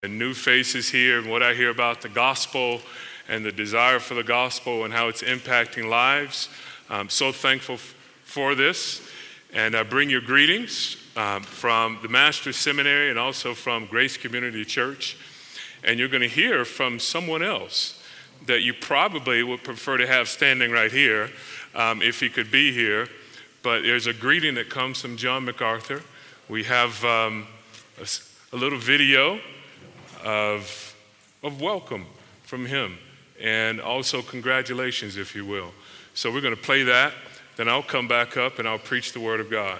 and new faces here and what I hear about the gospel and the desire for the gospel and how it's impacting lives. I'm so thankful for this. And I bring you greetings from the Master's Seminary and also from Grace Community Church. And you're going to hear from someone else that you probably would prefer to have standing right here if he could be here. But there's a greeting that comes from John MacArthur. We have a little video of welcome from him, and also congratulations, if you will. So we're going to play that, then I'll come back up and I'll preach the Word of God.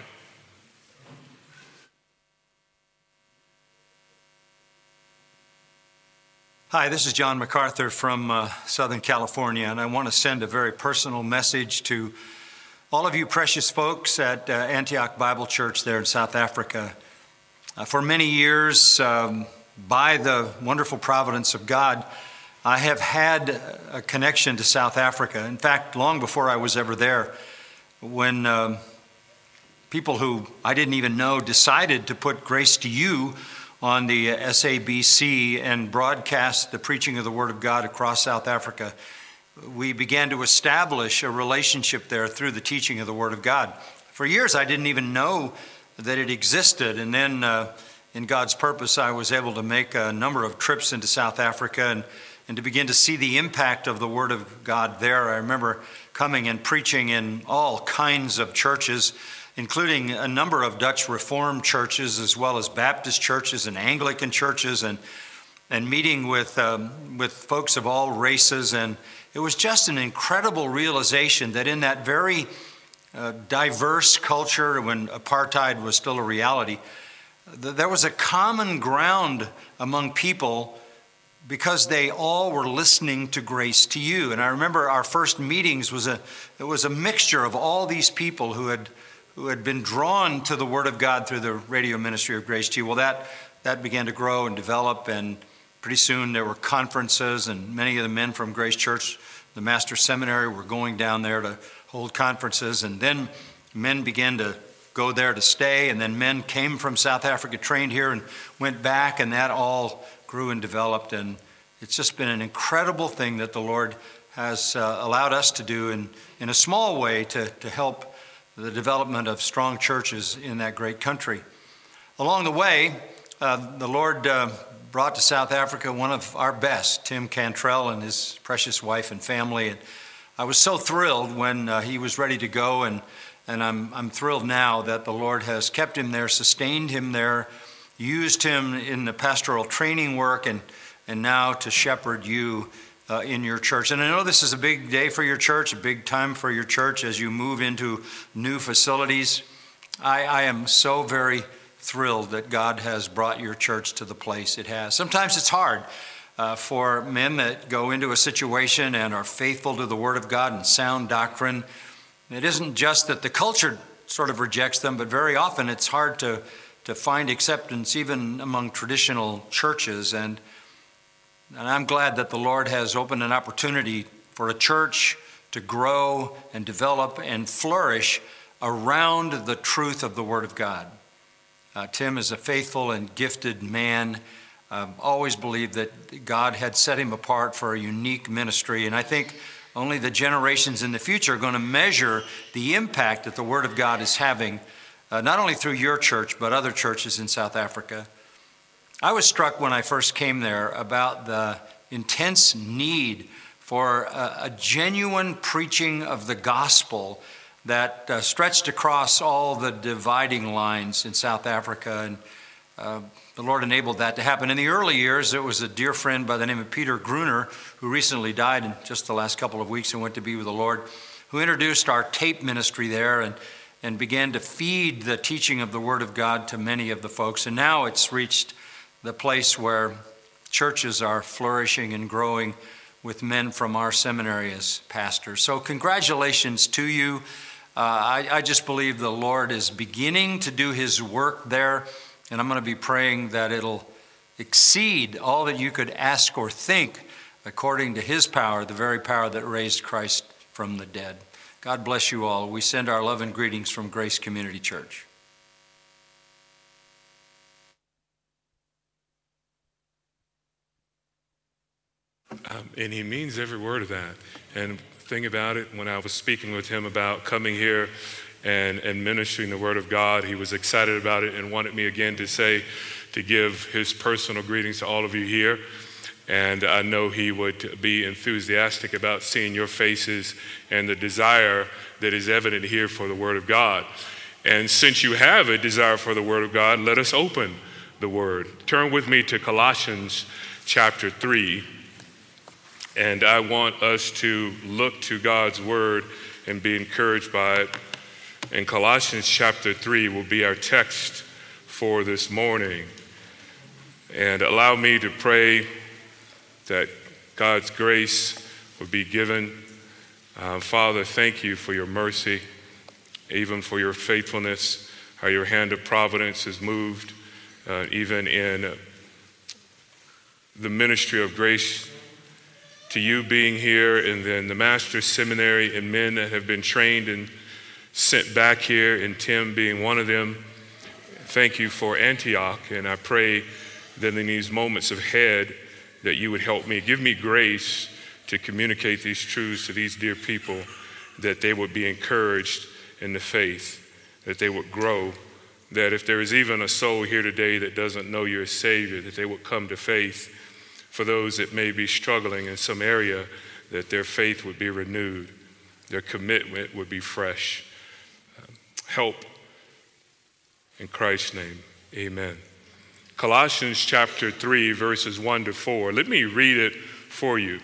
Hi, this is John MacArthur from Southern California, and I want to send a very personal message to all of you precious folks at Antioch Bible Church there in South Africa. For many years, by the wonderful providence of God, I have had a connection to South Africa. In fact, long before I was ever there, when people who I didn't even know decided to put Grace to You on the SABC and broadcast the preaching of the Word of God across South Africa, we began to establish a relationship there through the teaching of the Word of God. For years, I didn't even know that it existed, and then in God's purpose, I was able to make a number of trips into South Africa and to begin to see the impact of the Word of God there. I remember coming and preaching in all kinds of churches, including a number of Dutch Reformed churches, as well as Baptist churches and Anglican churches, and meeting with folks of all races. And it was just an incredible realization that in that very diverse culture, when apartheid was still a reality, there was a common ground among people because they all were listening to Grace to You. And I remember our first meetings was a mixture of all these people who had been drawn to the Word of God through the radio ministry of Grace to You. Well, that began to grow and develop, and pretty soon there were conferences, and many of the men from Grace Church, the Master's Seminary, were going down there to hold conferences, and then men began to go there to stay, and then men came from South Africa, trained here, and went back, and that all grew and developed. And it's just been an incredible thing that the Lord has allowed us to do in a small way to help the development of strong churches in that great country. Along the way, the Lord brought to South Africa one of our best, Tim Cantrell and his precious wife and family. And I was so thrilled when he was ready to go, and I'm thrilled now that the Lord has kept him there, sustained him there, used him in the pastoral training work, and now to shepherd you in your church. And I know this is a big day for your church, a big time for your church as you move into new facilities. I am so very thrilled that God has brought your church to the place it has. Sometimes it's hard for men that go into a situation and are faithful to the Word of God and sound doctrine. It isn't just that the culture sort of rejects them, but very often it's hard to find acceptance even among traditional churches. And I'm glad that the Lord has opened an opportunity for a church to grow and develop and flourish around the truth of the Word of God. Tim is a faithful and gifted man. Always believed that God had set him apart for a unique ministry, and I think only the generations in the future are going to measure the impact that the Word of God is having, not only through your church, but other churches in South Africa. I was struck when I first came there about the intense need for a genuine preaching of the gospel that stretched across all the dividing lines in South Africa. And the Lord enabled that to happen. In the early years, there was a dear friend by the name of Peter Gruner, who recently died in just the last couple of weeks and went to be with the Lord, who introduced our tape ministry there and began to feed the teaching of the Word of God to many of the folks. And now it's reached the place where churches are flourishing and growing with men from our seminary as pastors. So congratulations to you. I just believe the Lord is beginning to do His work there, and I'm going to be praying that it'll exceed all that you could ask or think according to His power, the very power that raised Christ from the dead. God bless you all. We send our love and greetings from Grace Community Church. And he means every word of that. And think about it, when I was speaking with him about coming here and ministering the word of God, he was excited about it and wanted me again to give his personal greetings to all of you here. And I know he would be enthusiastic about seeing your faces and the desire that is evident here for the word of God. And since you have a desire for the word of God, let us open the word. Turn with me to Colossians chapter 3. And I want us to look to God's word and be encouraged by it. And Colossians chapter 3 will be our text for this morning. And allow me to pray that God's grace would be given. Father, thank you for your mercy, even for your faithfulness, how your hand of providence has moved, even in the ministry of grace to you being here, and then the Master's Seminary and men that have been trained and sent back here, and Tim being one of them. Thank you for Antioch, and I pray that in these moments ahead that you would help me. Give me grace to communicate these truths to these dear people, that they would be encouraged in the faith, that they would grow, that if there is even a soul here today that doesn't know you as Savior, that they would come to faith. For those that may be struggling in some area, that their faith would be renewed, their commitment would be fresh. Help in Christ's name, amen. Colossians chapter 3, verses 1 to 4. Let me read it for you.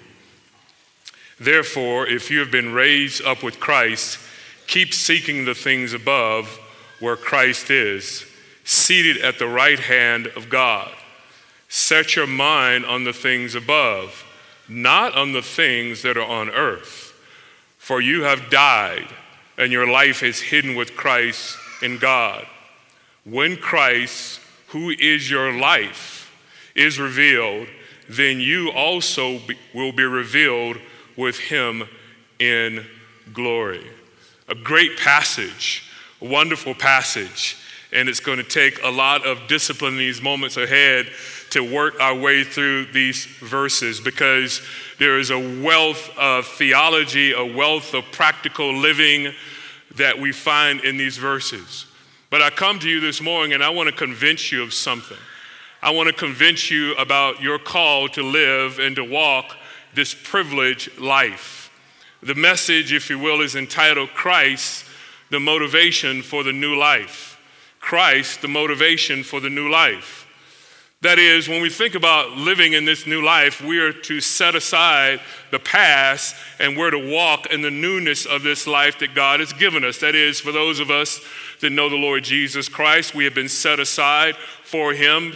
Therefore, if you have been raised up with Christ, keep seeking the things above where Christ is, seated at the right hand of God. Set your mind on the things above, not on the things that are on earth. For you have died, and your life is hidden with Christ in God. When Christ, who is your life, is revealed, then you also will be revealed with him in glory. A great passage, a wonderful passage, and it's going to take a lot of discipline in these moments ahead to work our way through these verses, because there is a wealth of theology, a wealth of practical living that we find in these verses. But I come to you this morning and I want to convince you of something. I want to convince you about your call to live and to walk this privileged life. The message, if you will, is entitled Christ, the motivation for the new life. Christ, the motivation for the new life. That is, when we think about living in this new life, we are to set aside the past and we're to walk in the newness of this life that God has given us. That is, for those of us that know the Lord Jesus Christ, we have been set aside for him,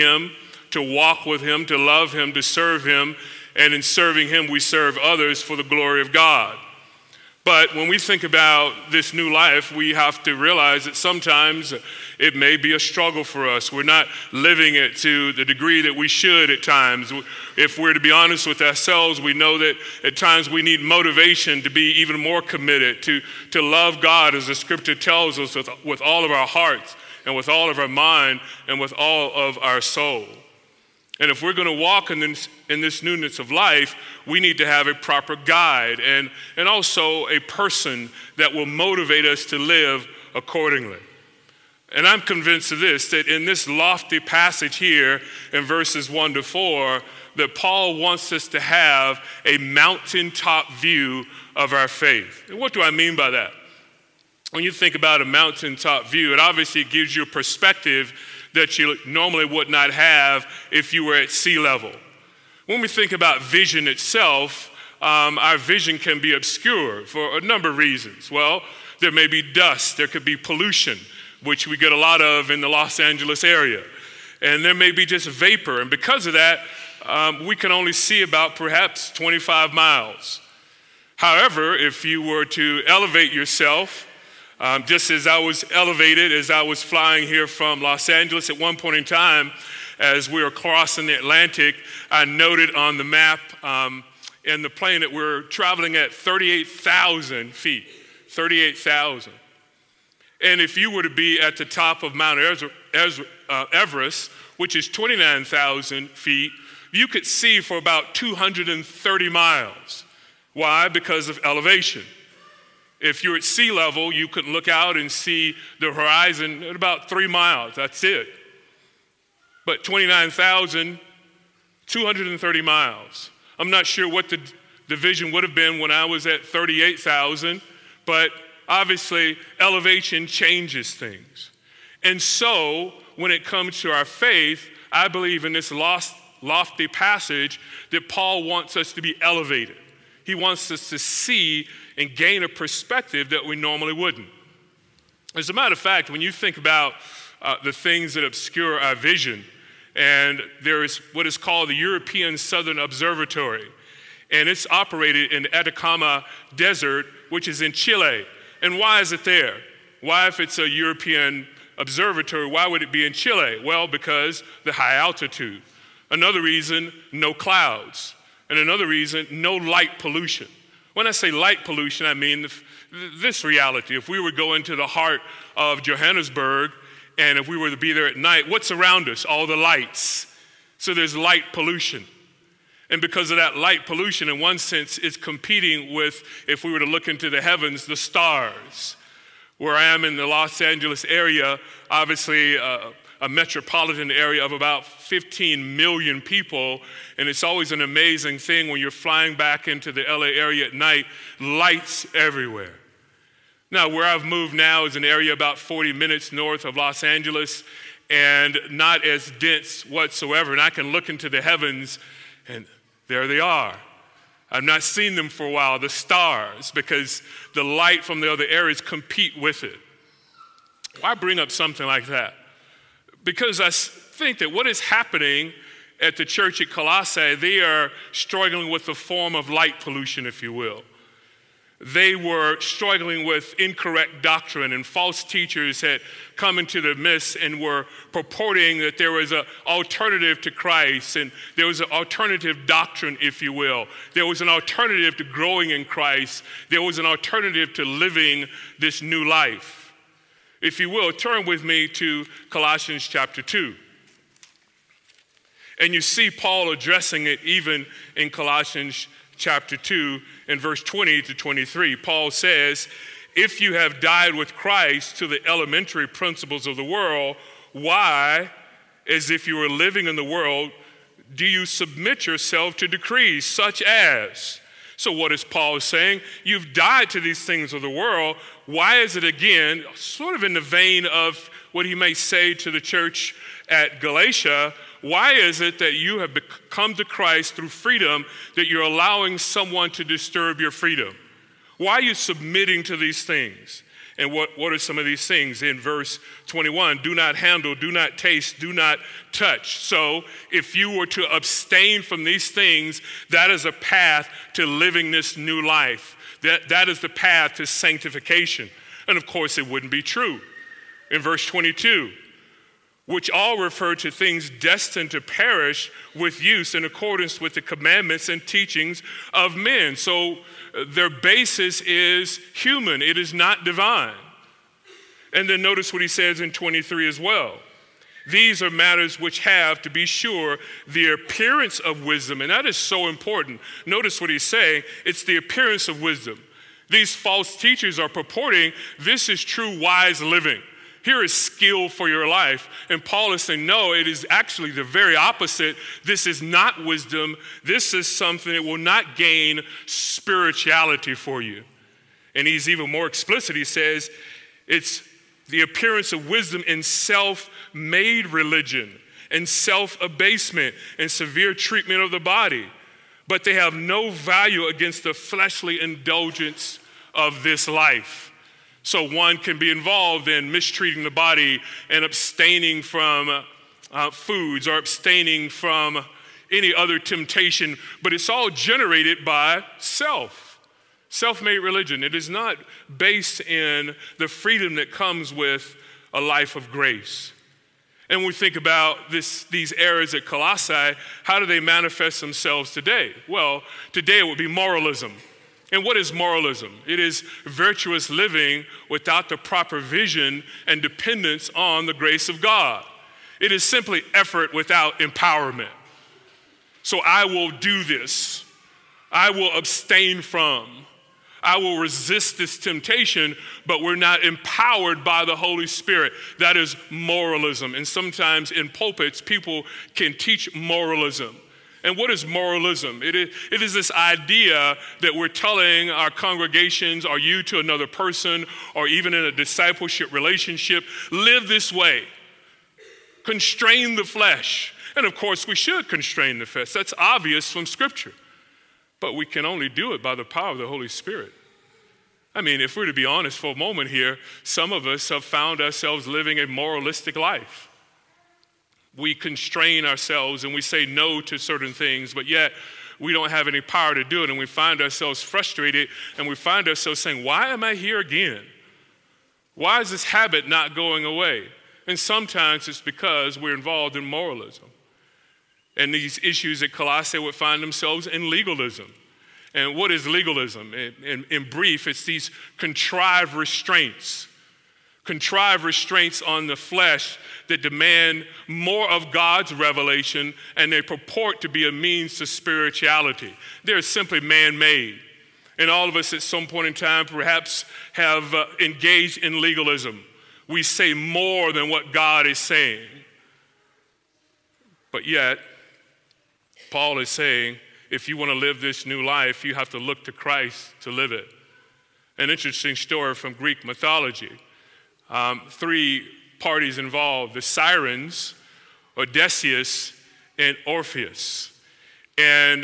to walk with him, to love him, to serve him, and in serving him, we serve others for the glory of God. But when we think about this new life, we have to realize that sometimes it may be a struggle for us. We're not living it to the degree that we should at times. If we're to be honest with ourselves, we know that at times we need motivation to be even more committed, to love God as the scripture tells us with all of our hearts and with all of our mind and with all of our soul. And if we're going to walk in this newness of life, we need to have a proper guide and also a person that will motivate us to live accordingly. And I'm convinced of this, that in this lofty passage here in verses 1 to 4, that Paul wants us to have a mountaintop view of our faith. And what do I mean by that? When you think about a mountaintop view, it obviously gives you a perspective that you normally would not have if you were at sea level. When we think about vision itself, our vision can be obscured for a number of reasons. Well, there may be dust, there could be pollution, which we get a lot of in the Los Angeles area. And there may be just vapor, and because of that, we can only see about perhaps 25 miles. However, if you were to elevate yourself, just as I was elevated as I was flying here from Los Angeles at one point in time, as we were crossing the Atlantic, I noted on the map in the plane that we're traveling at 38,000 feet, 38,000. And if you were to be at the top of Mount Everest, which is 29,000 feet, you could see for about 230 miles. Why? Because of elevation. If you're at sea level, you could look out and see the horizon at about 3 miles. That's it. But 29,230 miles. I'm not sure what the division would have been when I was at 38,000, but obviously elevation changes things. And so when it comes to our faith, I believe in this lofty passage that Paul wants us to be elevated. He wants us to see and gain a perspective that we normally wouldn't. As a matter of fact, when you think about the things that obscure our vision, and there is what is called the European Southern Observatory, and it's operated in the Atacama Desert, which is in Chile. And why is it there? Why, if it's a European observatory, why would it be in Chile? Well, because the high altitude. Another reason, no clouds. And another reason, no light pollution. When I say light pollution, I mean this reality. If we were going to the heart of Johannesburg, and if we were to be there at night, what's around us? All the lights. So there's light pollution. And because of that light pollution, in one sense, it's competing with, if we were to look into the heavens, the stars. Where I am in the Los Angeles area, obviously a metropolitan area of about 15 million people, and it's always an amazing thing when you're flying back into the LA area at night, lights everywhere. Now, where I've moved now is an area about 40 minutes north of Los Angeles, and not as dense whatsoever, and I can look into the heavens, and there they are. I've not seen them for a while, the stars, because the light from the other areas compete with it. Why bring up something like that? Because I think that what is happening at the church at Colossae, they are struggling with a form of light pollution, if you will. They were struggling with incorrect doctrine, and false teachers had come into their midst and were purporting that there was an alternative to Christ, and there was an alternative doctrine, if you will. There was an alternative to growing in Christ. There was an alternative to living this new life. If you will, turn with me to Colossians chapter 2. And you see Paul addressing it even in Colossians chapter 2 and verse 20 to 23. Paul says, if you have died with Christ to the elementary principles of the world, why, as if you were living in the world, do you submit yourself to decrees such as? So what is Paul saying? You've died to these things of the world. Why is it again, sort of in the vein of what he may say to the church at Galatia, why is it that you have come to Christ through freedom that you're allowing someone to disturb your freedom? Why are you submitting to these things? And what are some of these things? In verse 21, do not handle, do not taste, do not touch. So if you were to abstain from these things, that is a path to living this new life. That is the path to sanctification. And of course, it wouldn't be true. In verse 22, which all refer to things destined to perish with use in accordance with the commandments and teachings of men. So their basis is human. It is not divine. And then notice what he says in 23 as well. These are matters which have, to be sure, the appearance of wisdom. And that is so important. Notice what he's saying. It's the appearance of wisdom. These false teachers are purporting this is true wise living. Here is skill for your life. And Paul is saying, no, it is actually the very opposite. This is not wisdom. This is something that will not gain spirituality for you. And he's even more explicit. He says, it's the appearance of wisdom in self-made religion and self-abasement and severe treatment of the body. But they have no value against the fleshly indulgence of this life. So one can be involved in mistreating the body and abstaining from foods or abstaining from any other temptation, but it's all generated by self-made religion. It is not based in the freedom that comes with a life of grace. And when we think about these errors at Colossae, how do they manifest themselves today? Well, today it would be moralism. And what is moralism? It is virtuous living without the proper vision and dependence on the grace of God. It is simply effort without empowerment. So I will do this. I will abstain from. I will resist this temptation, but we're not empowered by the Holy Spirit. That is moralism. And sometimes in pulpits, people can teach moralism. And what is moralism? It is this idea that we're telling our congregations, or you to another person, or even in a discipleship relationship, live this way. Constrain the flesh. And of course, we should constrain the flesh. That's obvious from Scripture. But we can only do it by the power of the Holy Spirit. I mean, if we're to be honest for a moment here, some of us have found ourselves living a moralistic life. We constrain ourselves and we say no to certain things, but yet we don't have any power to do it, and we find ourselves frustrated, and we find ourselves saying, why am I here again? Why is this habit not going away? And sometimes it's because we're involved in moralism. And these issues at Colossae would find themselves in legalism. And what is legalism? In brief, it's these contrived restraints on the flesh that demand more of God's revelation, and they purport to be a means to spirituality. They're simply man-made. And all of us at some point in time perhaps have engaged in legalism. We say more than what God is saying. But yet, Paul is saying, if you want to live this new life, you have to look to Christ to live it. An interesting story from Greek mythology. 3 parties involved: the Sirens, Odysseus, and Orpheus. And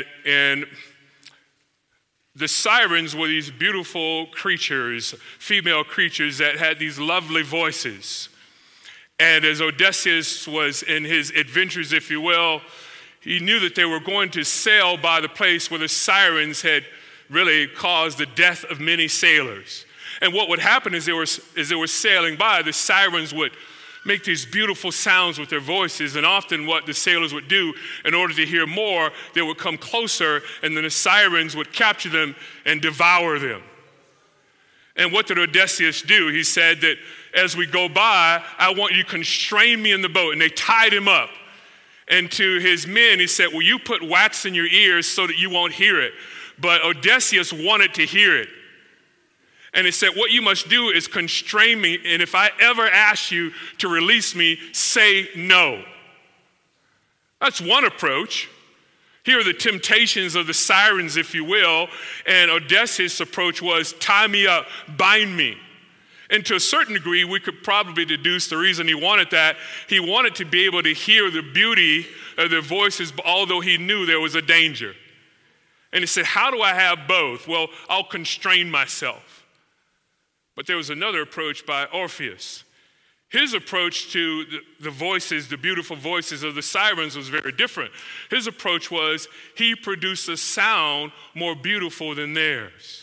the Sirens were these beautiful creatures, female creatures that had these lovely voices. And as Odysseus was in his adventures, if you will, he knew that they were going to sail by the place where the Sirens had really caused the death of many sailors. And what would happen is as they were sailing by, the Sirens would make these beautiful sounds with their voices. And often what the sailors would do, in order to hear more, they would come closer, and then the Sirens would capture them and devour them. And what did Odysseus do? He said that as we go by, I want you to constrain me in the boat. And they tied him up. And to his men, he said, well, you put wax in your ears so that you won't hear it. But Odysseus wanted to hear it. And he said, what you must do is constrain me, and if I ever ask you to release me, say no. That's one approach. Here are the temptations of the Sirens, if you will, and Odysseus' approach was, tie me up, bind me. And to a certain degree, we could probably deduce the reason he wanted that. He wanted to be able to hear the beauty of their voices, although he knew there was a danger. And he said, how do I have both? Well, I'll constrain myself. But there was another approach by Orpheus. His approach to the voices, the beautiful voices of the Sirens, was very different. His approach was he produced a sound more beautiful than theirs.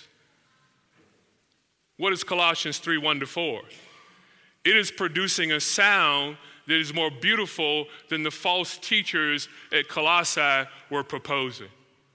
What is Colossians 3:1-4? It is producing a sound that is more beautiful than the false teachers at Colossae were proposing.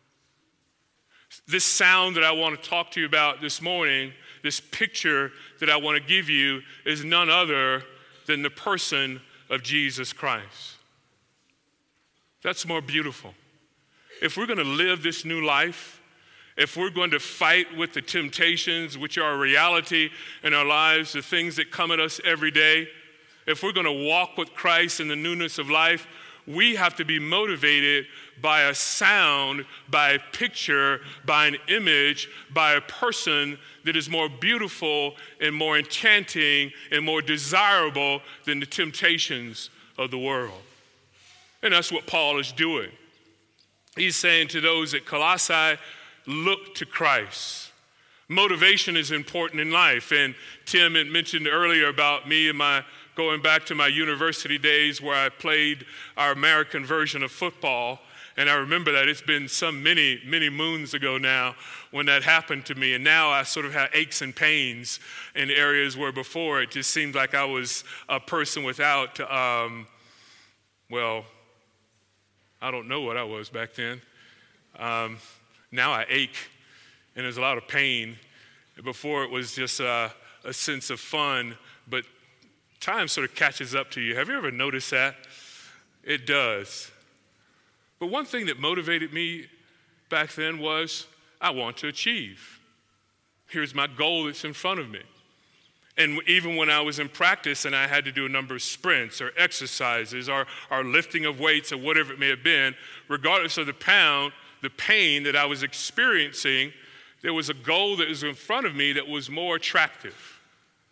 This sound that I want to talk to you about this morning, this picture that I want to give you, is none other than the person of Jesus Christ. That's more beautiful. If we're going to live this new life, if we're going to fight with the temptations, which are a reality in our lives, the things that come at us every day, if we're going to walk with Christ in the newness of life, we have to be motivated by a sound, by a picture, by an image, by a person that is more beautiful and more enchanting and more desirable than the temptations of the world. And that's what Paul is doing. He's saying to those at Colossae, look to Christ. Motivation is important in life. And Tim had mentioned earlier about me and my going back to my university days where I played our American version of football. And I remember that it's been many, many moons ago now when that happened to me. And now I sort of have aches and pains in areas where before it just seemed like I was a person without, well, I don't know what I was back then. Now I ache, and there's a lot of pain. Before it was just a sense of fun, but time sort of catches up to you. Have you ever noticed that? It does. But one thing that motivated me back then was I want to achieve. Here's my goal that's in front of me. And even when I was in practice and I had to do a number of sprints or exercises or lifting of weights or whatever it may have been, regardless of the pain that I was experiencing, there was a goal that was in front of me that was more attractive.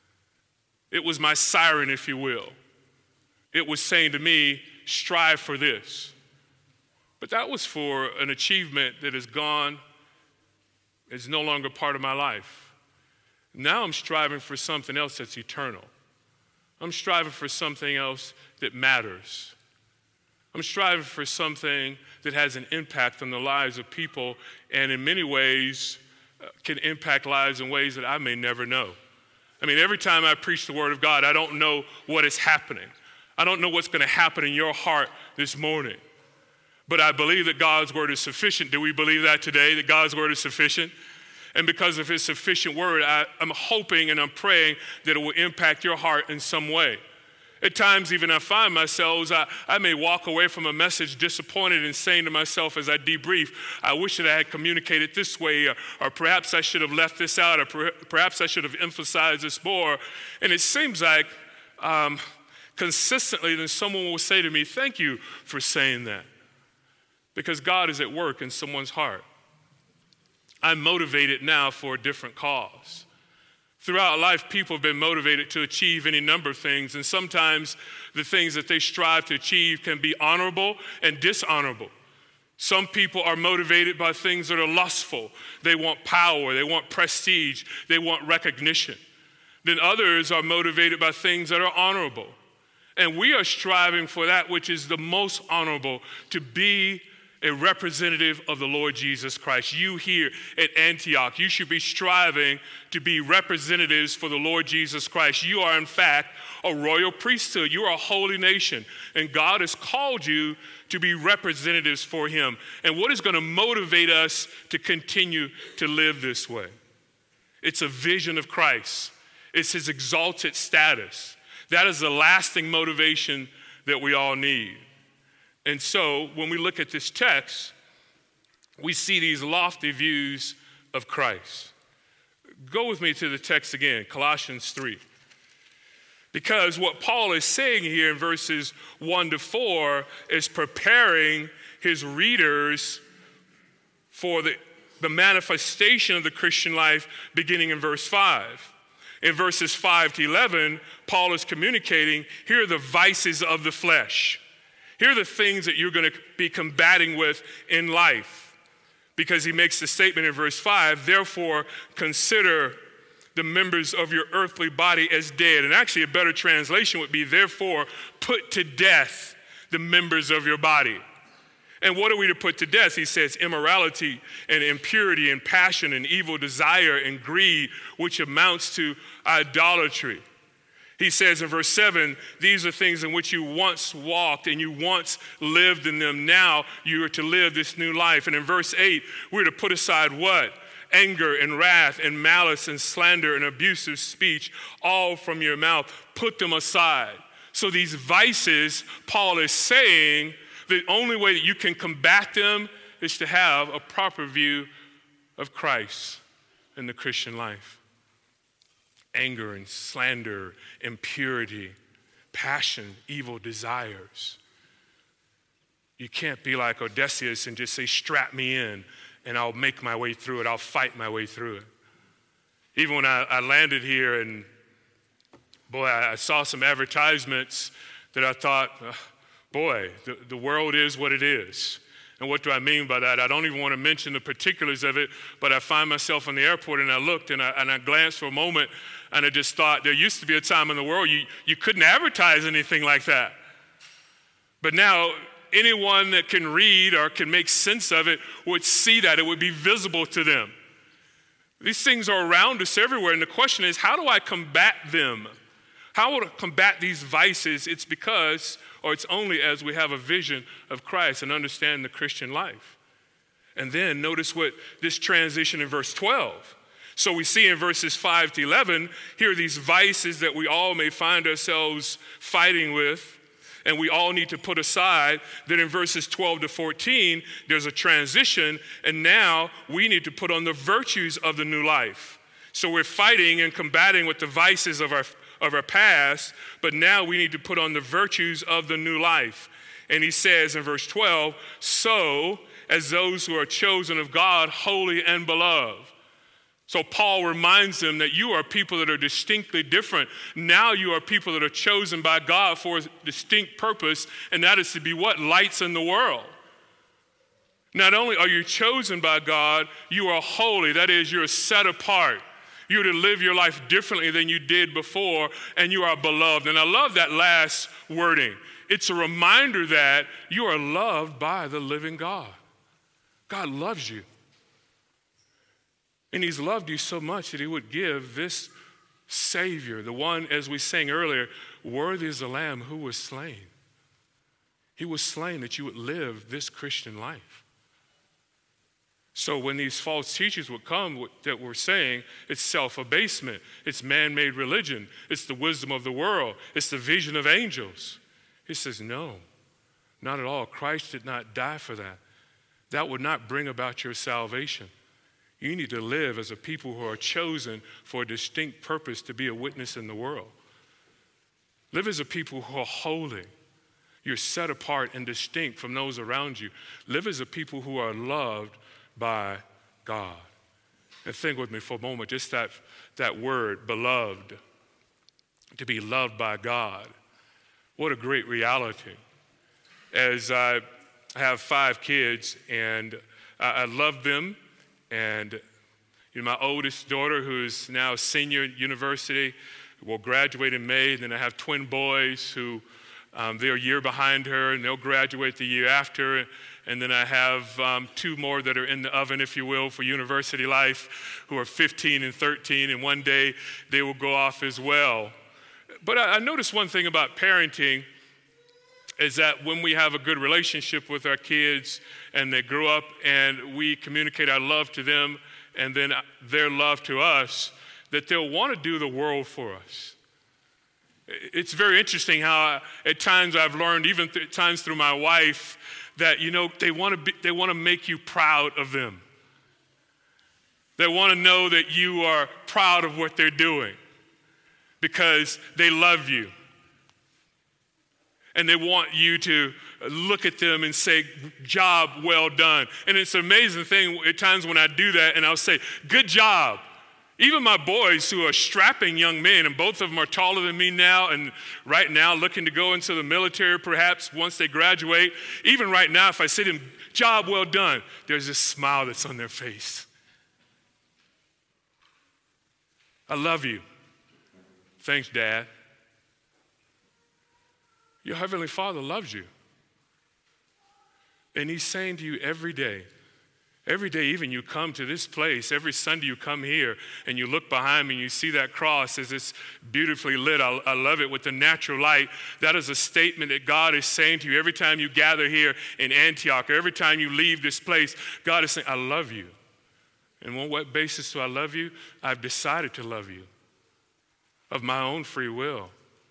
It was my siren, if you will. It was saying to me, strive for this. But that was for an achievement that is gone, is no longer part of my life. Now I'm striving for something else that's eternal. I'm striving for something else that matters. I'm striving for something that has an impact on the lives of people and in many ways can impact lives in ways that I may never know. I mean, every time I preach the Word of God, I don't know what is happening. I don't know what's going to happen in your heart this morning. But I believe that God's Word is sufficient. Do we believe that today, that God's Word is sufficient? And because of His sufficient Word, I'm hoping and I'm praying that it will impact your heart in some way. At times, even I find myself, I may walk away from a message disappointed and saying to myself as I debrief, I wish that I had communicated this way, or perhaps I should have left this out, or perhaps I should have emphasized this more. And it seems like consistently then someone will say to me, thank you for saying that. Because God is at work in someone's heart. I'm motivated now for a different cause. Throughout life, people have been motivated to achieve any number of things, and sometimes the things that they strive to achieve can be honorable and dishonorable. Some people are motivated by things that are lustful. They want power, they want prestige, they want recognition. Then others are motivated by things that are honorable. And we are striving for that which is the most honorable, to be a representative of the Lord Jesus Christ. You here at Antioch, you should be striving to be representatives for the Lord Jesus Christ. You are, in fact, a royal priesthood. You are a holy nation, and God has called you to be representatives for Him. And what is going to motivate us to continue to live this way? It's a vision of Christ. It's His exalted status. That is the lasting motivation that we all need. And so when we look at this text, we see these lofty views of Christ. Go with me to the text again, Colossians 3. Because what Paul is saying here in verses 1-4 is preparing his readers for the manifestation of the Christian life beginning in verse 5. In verses 5-11, Paul is communicating, here are the vices of the flesh. Here are the things that you're going to be combating with in life. Because he makes the statement in verse 5, therefore consider the members of your earthly body as dead. And actually a better translation would be, therefore put to death the members of your body. And what are we to put to death? He says immorality and impurity and passion and evil desire and greed, which amounts to idolatry. He says in verse 7, these are things in which you once walked and you once lived in them. Now you are to live this new life. And in verse 8, we're to put aside what? Anger and wrath and malice and slander and abusive speech, all from your mouth. Put them aside. So these vices, Paul is saying, the only way that you can combat them is to have a proper view of Christ in the Christian life. Anger and slander, impurity, passion, evil desires. You can't be like Odysseus and just say, strap me in and I'll make my way through it. I'll fight my way through it. Even when I landed here and I saw some advertisements that I thought, the world is what it is. And what do I mean by that? I don't even want to mention the particulars of it, but I find myself in the airport and I looked and I glanced for a moment and I just thought, there used to be a time in the world you couldn't advertise anything like that. But now anyone that can read or can make sense of it would see that. It would be visible to them. These things are around us everywhere, and the question is, how do I combat them? How will I combat these vices? It's because, or it's only as we have a vision of Christ and understand the Christian life. And then notice what this transition in verse 12. So we see in verses 5-11, here are these vices that we all may find ourselves fighting with. and we all need to put aside, then in verses 12 to 14, there's a transition, and now we need to put on the virtues of the new life. So we're fighting and combating with the vices of our past, but now we need to put on the virtues of the new life. And he says in verse 12, so as those who are chosen of God, holy and beloved. So Paul reminds them that you are people that are distinctly different. Now you are people that are chosen by God for a distinct purpose, and that is to be what? Lights in the world. Not only are you chosen by God, you are holy. That is, you're set apart. You're to live your life differently than you did before, and you are beloved. And I love that last wording. It's a reminder that you are loved by the living God. God loves you. And he's loved you so much that he would give this Savior, the one, as we sang earlier, worthy is the Lamb who was slain. He was slain that you would live this Christian life. So when these false teachers would come that were saying it's self-abasement, it's man-made religion, it's the wisdom of the world, it's the vision of angels, he says, no, not at all. Christ did not die for that. That would not bring about your salvation. You need to live as a people who are chosen for a distinct purpose to be a witness in the world. Live as a people who are holy. You're set apart and distinct from those around you. Live as a people who are loved by God. And think with me for a moment, just that word, beloved, to be loved by God. What a great reality. As I have 5 kids, and I love them, and my oldest daughter, who's now a senior at university, will graduate in May. Then I have twin boys who they're a year behind her, and they'll graduate the year after. And then I have 2 more that are in the oven, if you will, for university life, who are 15 and 13, and one day they will go off as well. But I noticed one thing about parenting is that when we have a good relationship with our kids and they grow up and we communicate our love to them and then their love to us, that they'll want to do the world for us. It's very interesting how at times I've learned, even at times through my wife, that they want to make you proud of them. They want to know that you are proud of what they're doing because they love you. And they want you to look at them and say, job well done. And it's an amazing thing at times when I do that and I'll say, good job. Even my boys who are strapping young men, and both of them are taller than me now and right now looking to go into the military perhaps once they graduate. Even right now, if I say to them, job well done, there's this smile that's on their face. I love you. Thanks, Dad. Your Heavenly Father loves you. And he's saying to you every day, even you come to this place, every Sunday you come here and you look behind me and you see that cross as it's beautifully lit. I love it with the natural light. That is a statement that God is saying to you every time you gather here in Antioch, or every time you leave this place. God is saying, I love you. And on what basis do I love you? I've decided to love you of my own free will.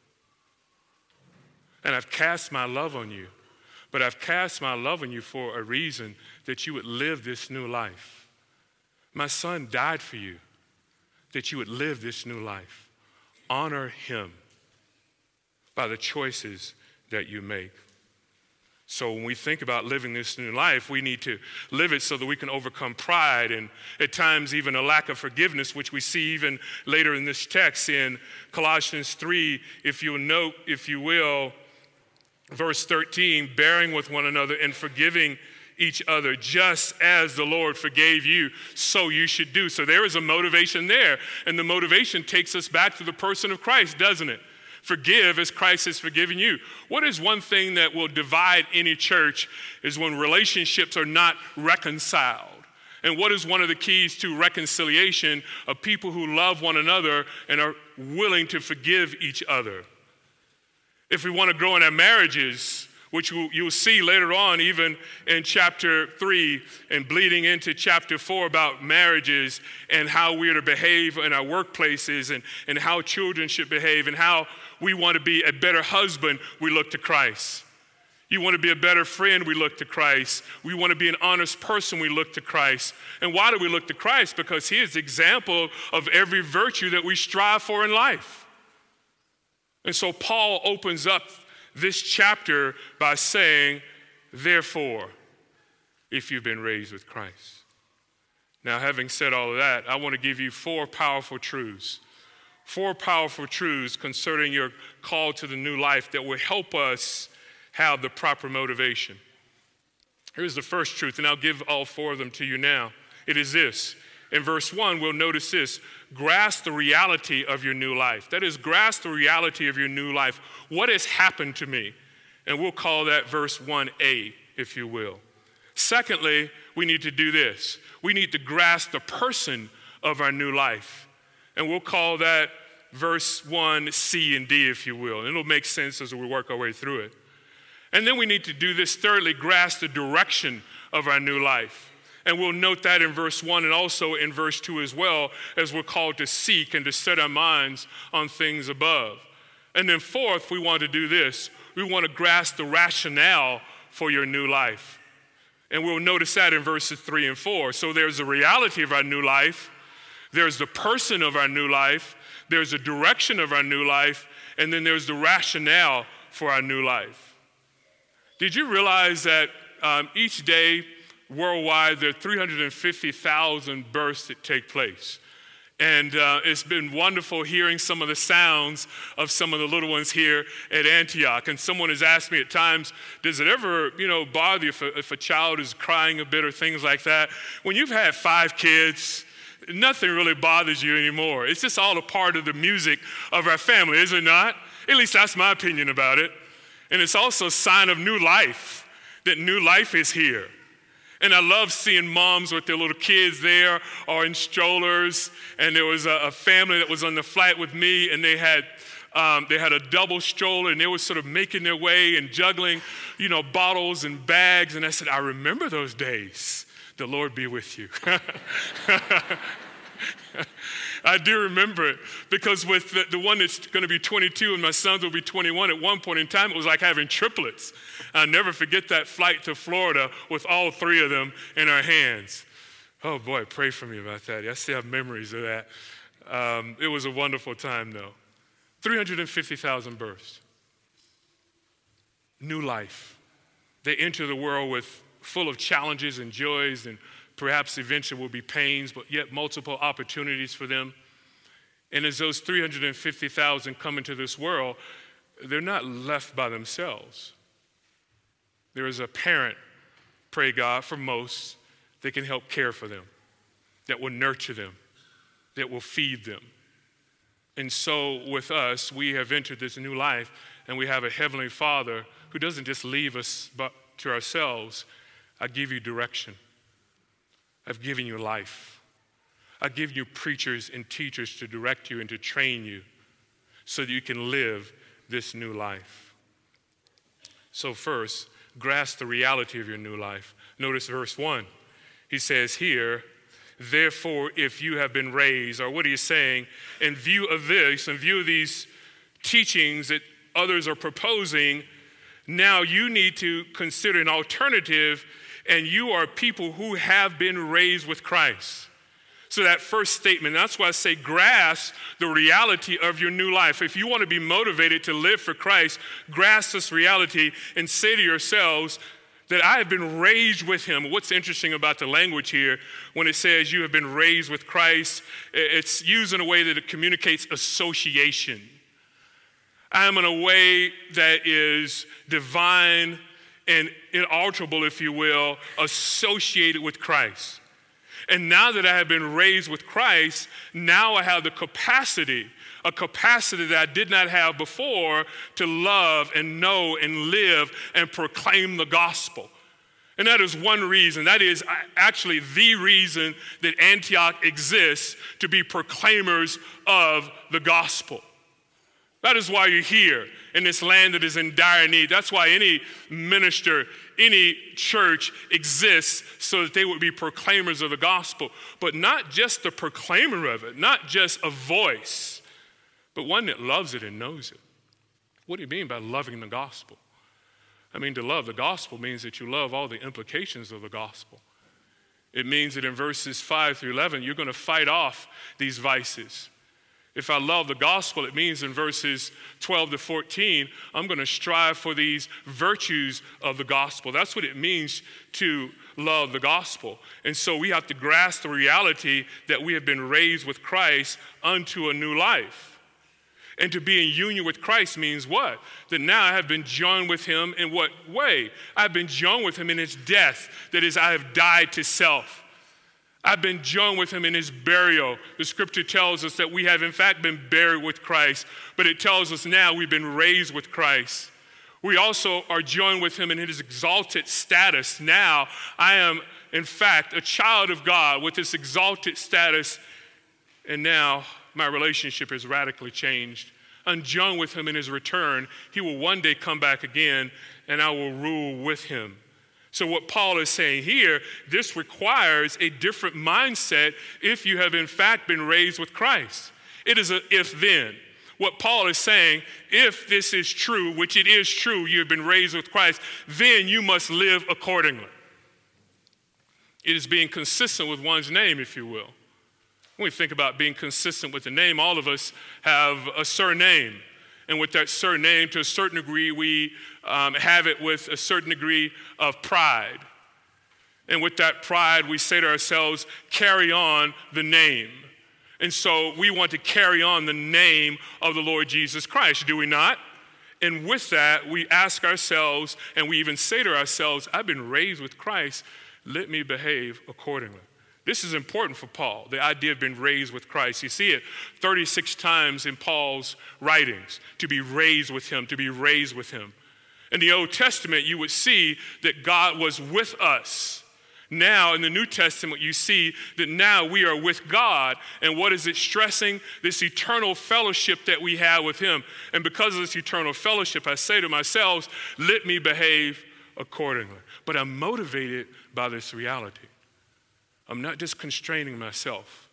And I've cast my love on you. But I've cast my love on you for a reason, that you would live this new life. My son died for you, that you would live this new life. Honor him by the choices that you make. So when we think about living this new life, we need to live it so that we can overcome pride and at times even a lack of forgiveness, which we see even later in this text in Colossians 3, if you'll note, if you will, verse 13, bearing with one another and forgiving each other, just as the Lord forgave you, so you should do. So there is a motivation there, and the motivation takes us back to the person of Christ, doesn't it? Forgive as Christ has forgiven you. What is one thing that will divide any church is when relationships are not reconciled. And what is one of the keys to reconciliation? Of people who love one another and are willing to forgive each other. If we want to grow in our marriages, which you'll see later on, even in chapter 3 and bleeding into chapter 4 about marriages and how we are to behave in our workplaces and how children should behave and how we want to be a better husband, we look to Christ. You want to be a better friend, we look to Christ. We want to be an honest person, we look to Christ. And why do we look to Christ? Because he is the example of every virtue that we strive for in life. And so Paul opens up this chapter by saying, therefore, if you've been raised with Christ. Now, having said all of that, I want to give you four powerful truths concerning your call to the new life that will help us have the proper motivation. Here's the first truth, and I'll give all four of them to you now. It is this. In verse 1, we'll notice this. Grasp the reality of your new life. That is, grasp the reality of your new life. What has happened to me? And we'll call that verse 1a, if you will. Secondly, we need to do this. We need to grasp the person of our new life. And we'll call that verse 1c and d, if you will. And it'll make sense as we work our way through it. And then we need to do this thirdly, grasp the direction of our new life. And we'll note that in verse 1 and also in verse 2 as well, as we're called to seek and to set our minds on things above. And then fourth, we want to do this. We want to grasp the rationale for your new life. And we'll notice that in verses 3 and 4. So there's the reality of our new life. There's the person of our new life. There's the direction of our new life. And then there's the rationale for our new life. Did you realize that each day worldwide there are 350,000 births that take place? And it's been wonderful hearing some of the sounds of some of the little ones here at Antioch. And someone has asked me at times, does it ever, bother you if a child is crying a bit or things like that? When you've had 5 kids, nothing really bothers you anymore. It's just all a part of the music of our family, is it not? At least that's my opinion about it. And it's also a sign of new life, that new life is here. And I love seeing moms with their little kids there or in strollers. And there was a family that was on the flight with me, and they had a double stroller, and they were sort of making their way and juggling, bottles and bags. And I said, I remember those days. The Lord be with you. I do remember it, because with the one that's going to be 22 and my sons will be 21, at one point in time, it was like having triplets. I'll never forget that flight to Florida with all 3 of them in our hands. Oh boy, pray for me about that. I still have memories of that. It was a wonderful time though. 350,000 births. New life. They enter the world full of challenges and joys, and perhaps eventually will be pains, but yet multiple opportunities for them. And as those 350,000 come into this world, they're not left by themselves. There is a parent, pray God, for most, that can help care for them, that will nurture them, that will feed them. And so with us, we have entered this new life, and we have a Heavenly Father who doesn't just leave us but to ourselves. I give you direction. I've given you life. I've given you preachers and teachers to direct you and to train you so that you can live this new life. So first, grasp the reality of your new life. Notice verse 1. He says here, therefore, if you have been raised, or what are you saying? In view of this, in view of these teachings that others are proposing, now you need to consider an alternative. And you are people who have been raised with Christ. So that first statement, that's why I say grasp the reality of your new life. If you want to be motivated to live for Christ, grasp this reality and say to yourselves that I have been raised with him. What's interesting about the language here, when it says you have been raised with Christ, it's used in a way that it communicates association. I am in a way that is divine and inalterable, if you will, associated with Christ. And now that I have been raised with Christ, now I have the capacity, a capacity that I did not have before, to love and know and live and proclaim the gospel. And that is one reason. That is actually the reason that Antioch exists, to be proclaimers of the gospel. That is why you're here. in this land that is in dire need. That's why any minister, any church exists, so that they would be proclaimers of the gospel. But not just the proclaimer of it, not just a voice, but one that loves it and knows it. What do you mean by loving the gospel? I mean, to love the gospel means that you love all the implications of the gospel. It means that in verses 5 through 11, you're going to fight off these vices. If I love the gospel, it means in verses 12 to 14, I'm going to strive for these virtues of the gospel. That's what it means to love the gospel. And so we have to grasp the reality that we have been raised with Christ unto a new life. And to be in union with Christ means what? That now I have been joined with him in what way? I've been joined with him in his death. That is, I have died to self. I've been joined with him in his burial. The scripture tells us that we have in fact been buried with Christ, but it tells us now we've been raised with Christ. We also are joined with him in his exalted status. Now I am in fact a child of God with this exalted status, and now my relationship is radically changed. I'm joined with him in his return. He will one day come back again, and I will rule with him. So what Paul is saying here, this requires a different mindset if you have in fact been raised with Christ. It is a if-then. What Paul is saying, if this is true, which it is true, you have been raised with Christ, then you must live accordingly. It is being consistent with one's name, if you will. When we think about being consistent with the name, all of us have a surname. And with that surname, to a certain degree, we have it with a certain degree of pride. And with that pride, we say to ourselves, carry on the name. And so we want to carry on the name of the Lord Jesus Christ, do we not? And with that, we ask ourselves, and we even say to ourselves, I've been raised with Christ, let me behave accordingly. This is important for Paul, the idea of being raised with Christ. You see it 36 times in Paul's writings, to be raised with him, to be raised with him. In the Old Testament, you would see that God was with us. Now, in the New Testament, you see that now we are with God. And what is it stressing? This eternal fellowship that we have with him. And because of this eternal fellowship, I say to myself, let me behave accordingly. But I'm motivated by this reality. I'm not just constraining myself.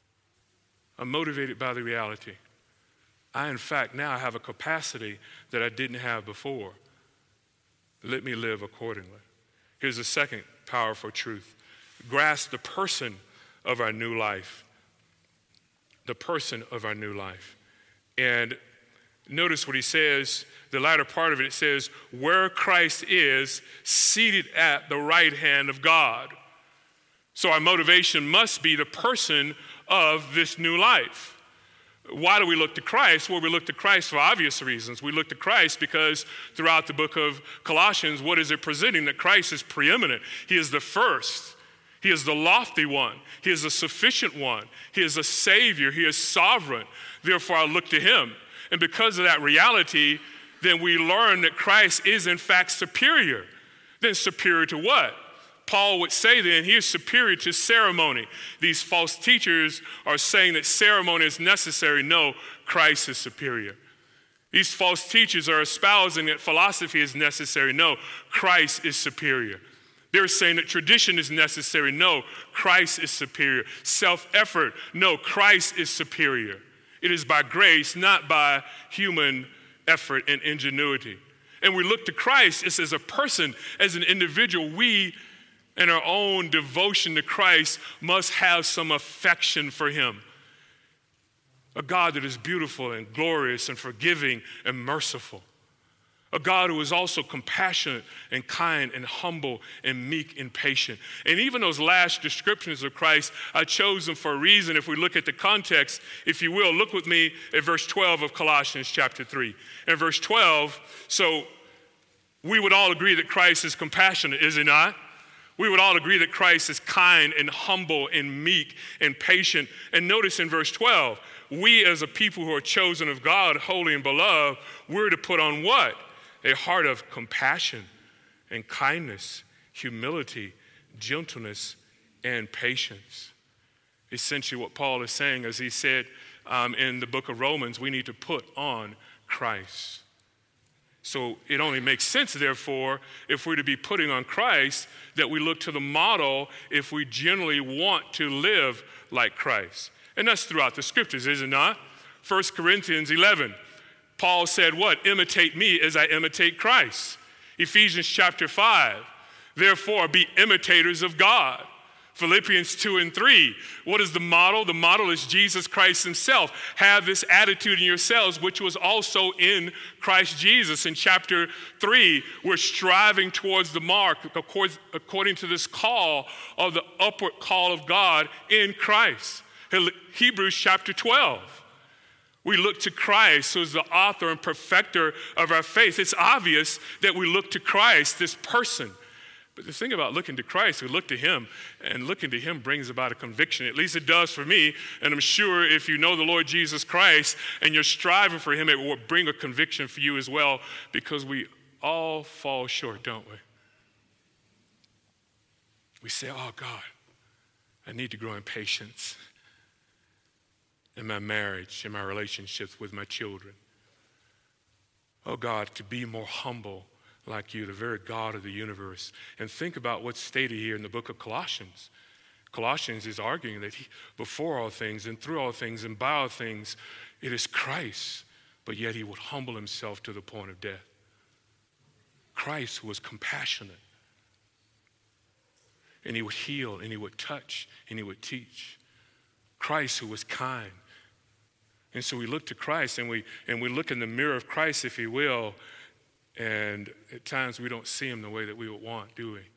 I'm motivated by the reality. I, in fact, now have a capacity that I didn't have before. Let me live accordingly. Here's the second powerful truth. Grasp the person of our new life. The person of our new life. And notice what he says, the latter part of it, it says, where Christ is seated at the right hand of God. So our motivation must be the person of this new life. Why do we look to Christ? Well, we look to Christ for obvious reasons. We look to Christ because throughout the book of Colossians, what is it presenting? That Christ is preeminent. He is the first. He is the lofty one. He is the sufficient one. He is a savior. He is sovereign. Therefore, I look to him. And because of that reality, then we learn that Christ is in fact superior. Then superior to what? Paul would say then he is superior to ceremony. These false teachers are saying that ceremony is necessary. No, Christ is superior. These false teachers are espousing that philosophy is necessary. No, Christ is superior. They're saying that tradition is necessary. No, Christ is superior. Self-effort. No, Christ is superior. It is by grace, not by human effort and ingenuity. And we look to Christ as a person, as an individual. We, in our own devotion to Christ, must have some affection for him. A God that is beautiful and glorious and forgiving and merciful. A God who is also compassionate and kind and humble and meek and patient. And even those last descriptions of Christ, I chose them for a reason. If we look at the context, if you will, look with me at verse 12 of Colossians chapter 3. In verse 12, so we would all agree that Christ is compassionate, is he not? We would all agree that Christ is kind and humble and meek and patient. And notice in verse 12, we as a people who are chosen of God, holy and beloved, we're to put on what? A heart of compassion and kindness, humility, gentleness, and patience. Essentially what Paul is saying, as he said in the book of Romans, we need to put on Christ. So it only makes sense, therefore, if we're to be putting on Christ, that we look to the model if we generally want to live like Christ. And that's throughout the scriptures, is it not? 1 Corinthians 11, Paul said what? Imitate me as I imitate Christ. Ephesians chapter 5, therefore be imitators of God. Philippians 2 and 3, what is the model? The model is Jesus Christ himself. Have this attitude in yourselves, which was also in Christ Jesus. In chapter 3, we're striving towards the mark according to this call of the upward call of God in Christ. Hebrews chapter 12. We look to Christ, who is the author and perfecter of our faith. It's obvious that we look to Christ, this person. But the thing about looking to Christ, we look to him, and looking to him brings about a conviction. At least it does for me, and I'm sure if you know the Lord Jesus Christ and you're striving for him, it will bring a conviction for you as well, because we all fall short, don't we? We say, oh God, I need to grow in patience in my marriage, in my relationships with my children. Oh God, to be more humble like you, the very God of the universe. And think about what's stated here in the book of Colossians. Colossians is arguing that before all things and through all things and by all things, it is Christ, but yet he would humble himself to the point of death. Christ was compassionate, and he would heal, and he would touch, and he would teach. Christ who was kind. And so we look to Christ, and we look in the mirror of Christ, if you will, and at times we don't see him the way that we would want, do we?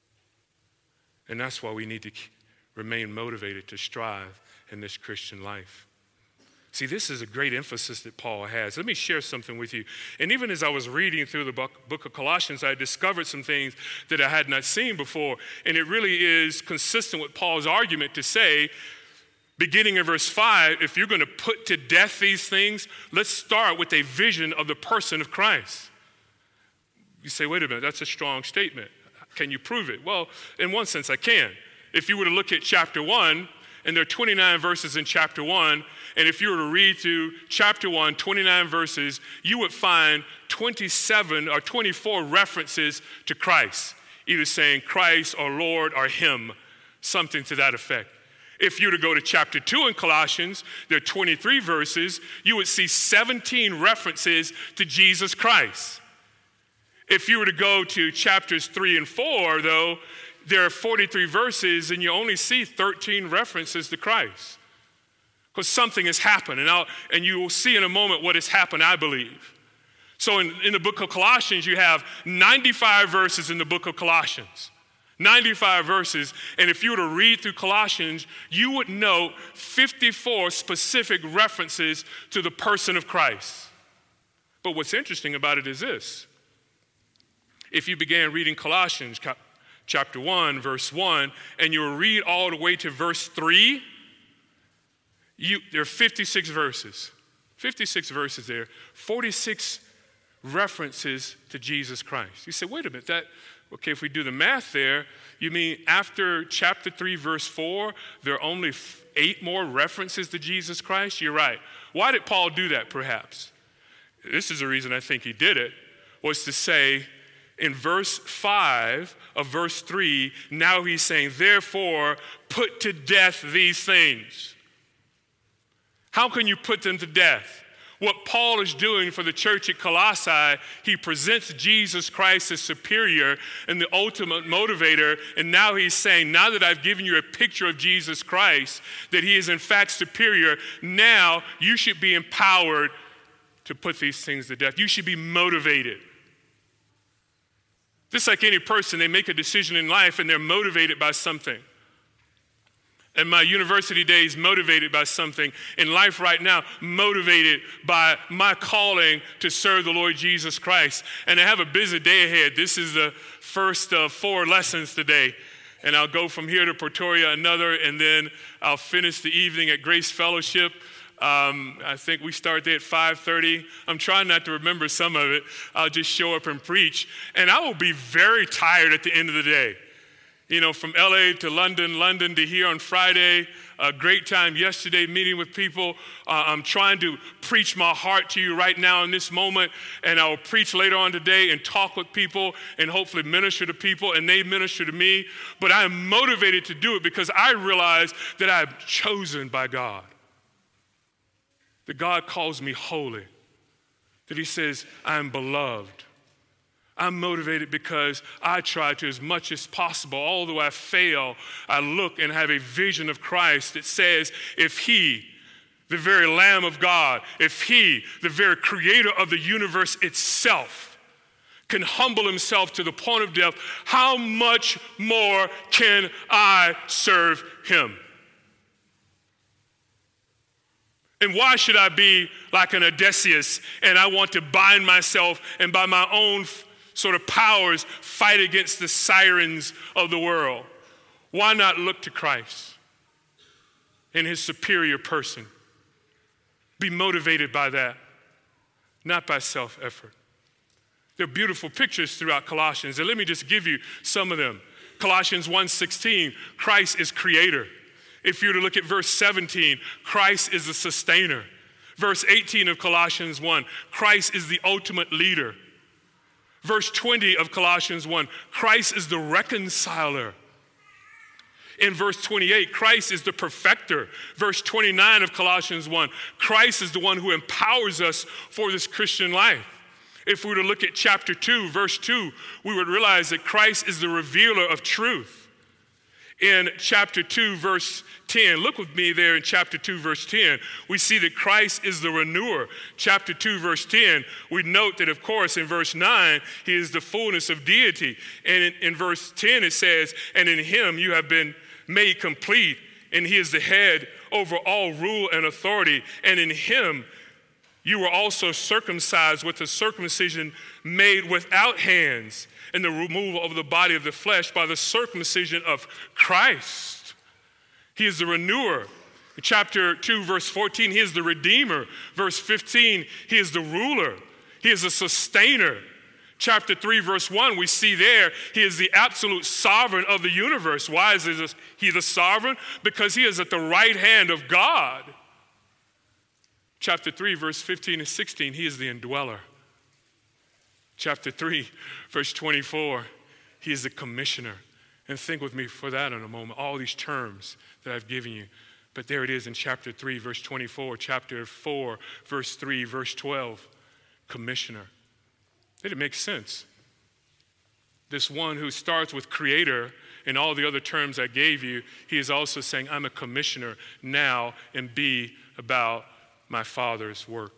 And that's why we need to remain motivated to strive in this Christian life. See, this is a great emphasis that Paul has. Let me share something with you. And even as I was reading through the book of Colossians, I discovered some things that I had not seen before. And it really is consistent with Paul's argument to say, beginning in verse 5, if you're going to put to death these things, let's start with a vision of the person of Christ. You say, wait a minute, that's a strong statement. Can you prove it? Well, in one sense, I can. If you were to look at chapter 1, and there are 29 verses in chapter 1, and if you were to read through chapter 1, 29 verses, you would find 27 or 24 references to Christ, either saying Christ or Lord or him, something to that effect. If you were to go to chapter 2 in Colossians, there are 23 verses, you would see 17 references to Jesus Christ. If you were to go to chapters 3 and 4, though, there are 43 verses, and you only see 13 references to Christ. Because something has happened, and you will see in a moment what has happened, I believe. So in the book of Colossians, you have 95 verses in the book of Colossians. 95 verses, and if you were to read through Colossians, you would note 54 specific references to the person of Christ. But what's interesting about it is this. If you began reading Colossians chapter 1, verse 1, and you read all the way to verse 3, there are 56 verses. 56 verses there, 46 references to Jesus Christ. You say, wait a minute, okay, if we do the math there, you mean after chapter 3, verse 4, there are only 8 more references to Jesus Christ? You're right. Why did Paul do that, perhaps? This is the reason I think he did it, was to say, in verse 5 of verse 3, now he's saying, therefore, put to death these things. How can you put them to death? What Paul is doing for the church at Colossae, he presents Jesus Christ as superior and the ultimate motivator. And now he's saying, now that I've given you a picture of Jesus Christ, that he is in fact superior, now you should be empowered to put these things to death. You should be motivated. Just like any person, they make a decision in life and they're motivated by something. In my university days, motivated by something. In life right now, motivated by my calling to serve the Lord Jesus Christ. And I have a busy day ahead. This is the first of 4 lessons today. And I'll go from here to Pretoria another, and then I'll finish the evening at Grace Fellowship. I think we start there at 5:30. I'm trying not to remember some of it. I'll just show up and preach. And I will be very tired at the end of the day. From LA to London, London to here on Friday. A great time yesterday meeting with people. I'm trying to preach my heart to you right now in this moment, and I'll preach later on today and talk with people and hopefully minister to people, and they minister to me. But I am motivated to do it because I realize that I'm chosen by God. That God calls me holy. That he says, I am beloved. I'm motivated because I try to, as much as possible, although I fail, I look and have a vision of Christ that says, if he, the very Lamb of God, if he, the very creator of the universe itself, can humble himself to the point of death, how much more can I serve him? And why should I be like an Odysseus and I want to bind myself and by my own sort of powers fight against the sirens of the world? Why not look to Christ in his superior person? Be motivated by that, not by self-effort. There are beautiful pictures throughout Colossians, and let me just give you some of them. Colossians 1:16, Christ is creator. If you were to look at verse 17, Christ is the sustainer. Verse 18 of Colossians 1, Christ is the ultimate leader. Verse 20 of Colossians 1, Christ is the reconciler. In verse 28, Christ is the perfecter. Verse 29 of Colossians 1, Christ is the one who empowers us for this Christian life. If we were to look at chapter 2, verse 2, we would realize that Christ is the revealer of truth. In chapter 2, verse 10, look with me there in chapter 2, verse 10, we see that Christ is the renewer. Chapter 2, verse 10, we note that, of course, in verse 9, he is the fullness of deity. And in verse 10, it says, and in him you have been made complete, and he is the head over all rule and authority. And in him you were also circumcised with a circumcision made without hands, and the removal of the body of the flesh by the circumcision of Christ. He is the renewer. In chapter 2, verse 14, he is the redeemer. Verse 15, he is the ruler. He is the sustainer. Chapter 3, verse 1, we see there, he is the absolute sovereign of the universe. Why is he the sovereign? Because he is at the right hand of God. Chapter 3, verse 15 and 16, he is the indweller. Chapter 3, verse 24, he is the commissioner. And think with me for that in a moment, all these terms that I've given you. But there it is in chapter 3, verse 24, chapter 4, verse 3, verse 12, commissioner. Did it make sense? This one who starts with creator and all the other terms I gave you, he is also saying, I'm a commissioner now and be about my Father's work.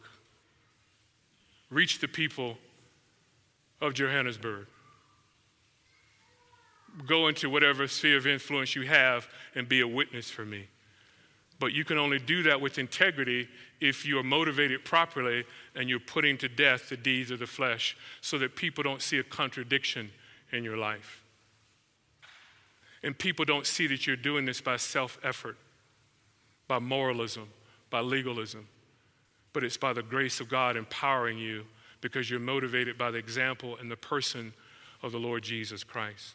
Reach the people of Johannesburg. Go into whatever sphere of influence you have and be a witness for me. But you can only do that with integrity if you are motivated properly and you're putting to death the deeds of the flesh so that people don't see a contradiction in your life. And people don't see that you're doing this by self-effort, by moralism, by legalism. But it's by the grace of God empowering you because you're motivated by the example and the person of the Lord Jesus Christ.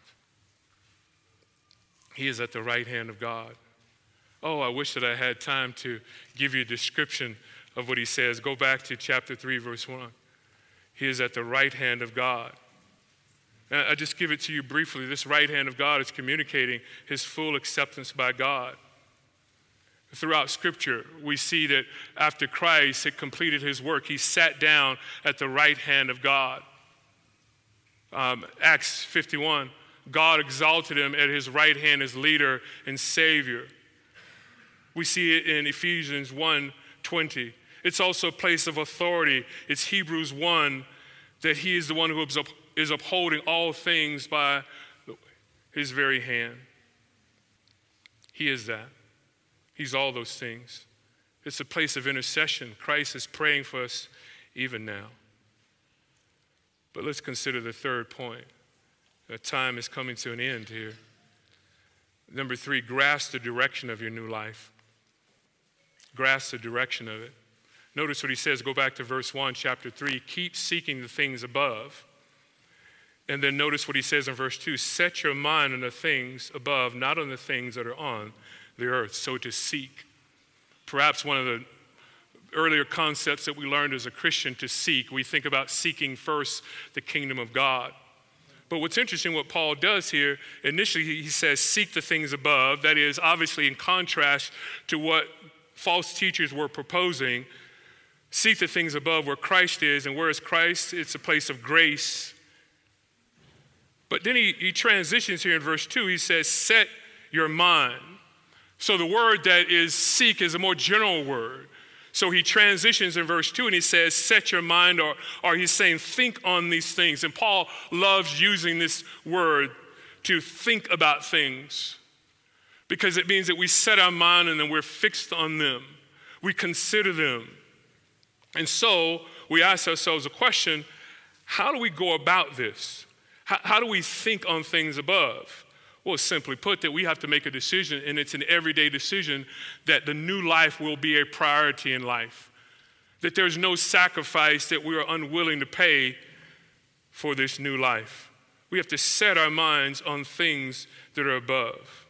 He is at the right hand of God. Oh, I wish that I had time to give you a description of what he says. Go back to chapter 3, verse 1. He is at the right hand of God. And I just give it to you briefly. This right hand of God is communicating his full acceptance by God. Throughout Scripture, we see that after Christ had completed his work, he sat down at the right hand of God. Acts 51, God exalted him at his right hand as leader and Savior. We see it in Ephesians 1:20. It's also a place of authority. It's Hebrews 1, that he is the one who is upholding all things by his very hand. He is that. He's all those things. It's a place of intercession. Christ is praying for us even now. But let's consider the third point. Time is coming to an end here. Number 3, grasp the direction of your new life. Grasp the direction of it. Notice what he says. Go back to verse 1, chapter 3. Keep seeking the things above. And then notice what he says in verse 2, set your mind on the things above, not on the things that are on the earth. So to seek. Perhaps one of the earlier concepts that we learned as a Christian, to seek. We think about seeking first the kingdom of God. But what's interesting, what Paul does here, initially he says, seek the things above. That is obviously in contrast to what false teachers were proposing. Seek the things above where Christ is, and where is Christ? It's a place of grace. But then he transitions here in verse 2. He says, set your mind. So the word that is seek is a more general word. So he transitions in verse 2 and he says, set your mind, or he's saying, think on these things. And Paul loves using this word to think about things, because it means that we set our mind and then we're fixed on them. We consider them. And so we ask ourselves a question, how do we go about this? How do we think on things above? Well, simply put, that we have to make a decision, and it's an everyday decision, that the new life will be a priority in life. That there's no sacrifice that we are unwilling to pay for this new life. We have to set our minds on things that are above.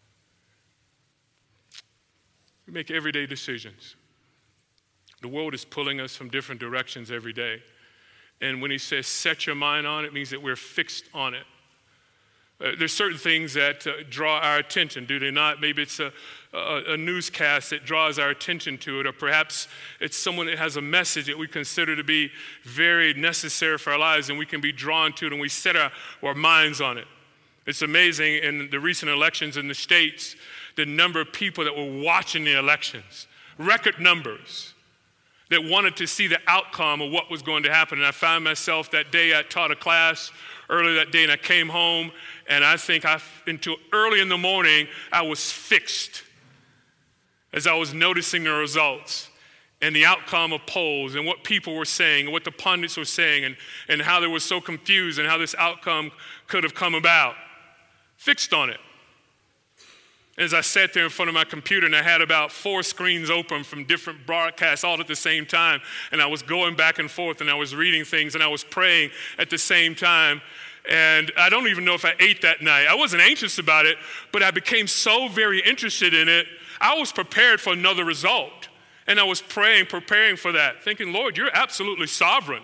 We make everyday decisions. The world is pulling us from different directions every day. And when he says set your mind on it, it means that we're fixed on it. There's certain things that draw our attention, do they not? Maybe it's a newscast that draws our attention to it, or perhaps it's someone that has a message that we consider to be very necessary for our lives, and we can be drawn to it, and we set our minds on it. It's amazing in the recent elections in the States, the number of people that were watching the elections, record numbers, that wanted to see the outcome of what was going to happen. And I found myself that day, I taught a class earlier that day, and I came home, and I think until early in the morning, I was fixed as I was noticing the results and the outcome of polls and what people were saying and what the pundits were saying, and how they were so confused and how this outcome could have come about. Fixed on it. As I sat there in front of my computer, and I had about 4 screens open from different broadcasts all at the same time, and I was going back and forth, and I was reading things, and I was praying at the same time, and I don't even know if I ate that night. I wasn't anxious about it, but I became so very interested in it. I was prepared for another result, and I was preparing for that, thinking, Lord, you're absolutely sovereign.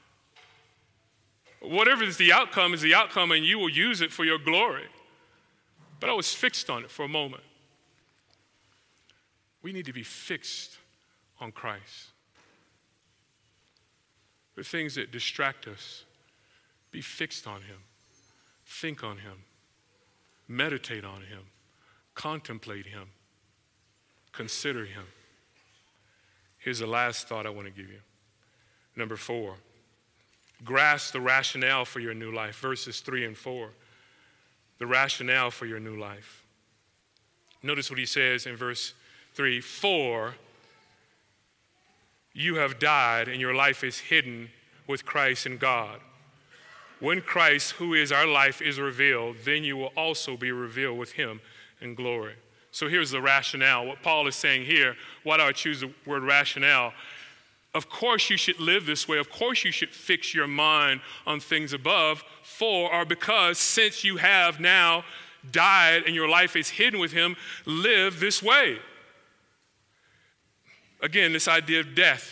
Whatever is the outcome, and you will use it for your glory. But I was fixed on it for a moment. We need to be fixed on Christ. The things that distract us, be fixed on him. Think on him. Meditate on him. Contemplate him. Consider him. Here's the last thought I want to give you. Number 4, grasp the rationale for your new life, verses 3 and 4. The rationale for your new life. Notice what he says in verse 3. For you have died, and your life is hidden with Christ in God. When Christ, who is our life, is revealed, then you will also be revealed with him in glory. So here's the rationale. What Paul is saying here, why do I choose the word rationale? Of course you should live this way. Of course you should fix your mind on things above, because since you have now died and your life is hidden with him, live this way. Again, this idea of death.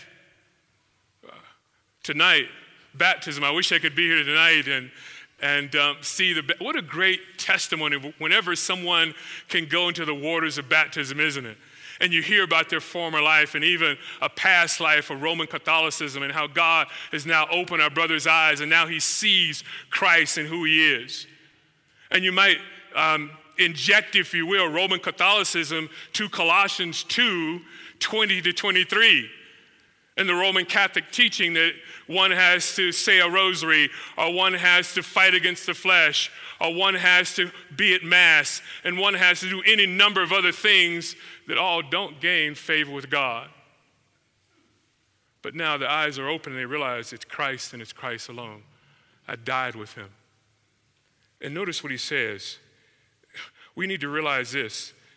Tonight, baptism. I wish I could be here tonight and see what a great testimony whenever someone can go into the waters of baptism, isn't it? And you hear about their former life and even a past life of Roman Catholicism, and how God has now opened our brother's eyes, and now he sees Christ and who he is. And you might inject, if you will, Roman Catholicism to Colossians 2:20-23. And the Roman Catholic teaching that one has to say a rosary, or one has to fight against the flesh, or one has to be at Mass, and one has to do any number of other things that all don't gain favor with God. But now the eyes are open and they realize it's Christ and it's Christ alone. I died with him. And notice what he says. We need to realize this,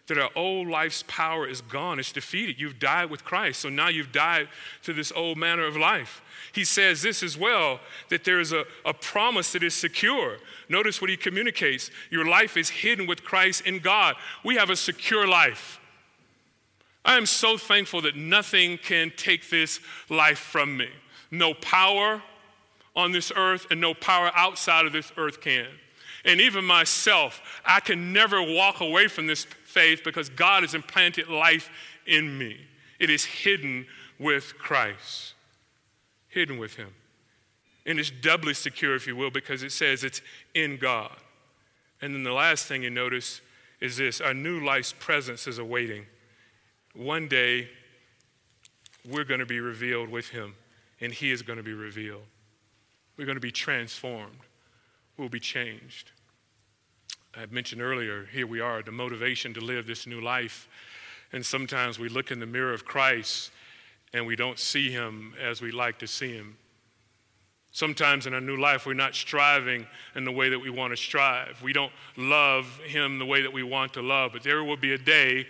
that our old life's power is gone. It's defeated. You've died with Christ. So now you've died to this old manner of life. He says this as well, that there is a promise that is secure. Notice what he communicates. Your life is hidden with Christ in God. We have a secure life. I am so thankful that nothing can take this life from me. No power on this earth and no power outside of this earth can. And even myself, I can never walk away from this faith because God has implanted life in me. It is hidden with Christ, hidden with him. And it's doubly secure, if you will, because it says it's in God. And then the last thing you notice is this: our new life's presence is awaiting. One day, we're going to be revealed with him, and he is going to be revealed. We're going to be transformed. We'll be changed. I mentioned earlier, here we are, the motivation to live this new life. And sometimes we look in the mirror of Christ and we don't see him as we like to see him. Sometimes in our new life, we're not striving in the way that we want to strive. We don't love him the way that we want to love. But there will be a day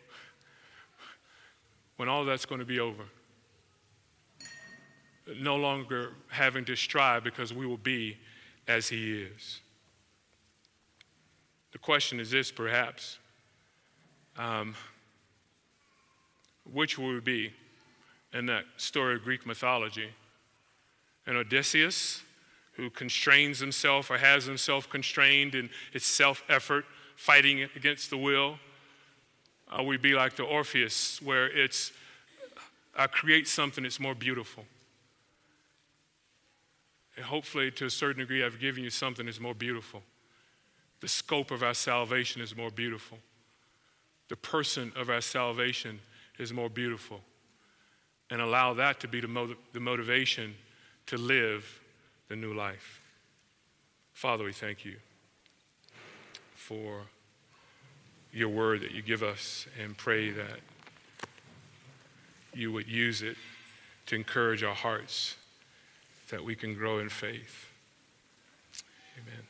when all that's going to be over. No longer having to strive because we will be as he is. The question is this, perhaps. Which will we be in that story of Greek mythology? An Odysseus who constrains himself or has himself constrained in his self-effort, fighting against the will? Or we be like the Orpheus, where I create something that's more beautiful. And hopefully, to a certain degree, I've given you something that's more beautiful. The scope of our salvation is more beautiful. The person of our salvation is more beautiful. And allow that to be the motivation to live the new life. Father, we thank you for your word that you give us, and pray that you would use it to encourage our hearts, that we can grow in faith. Amen.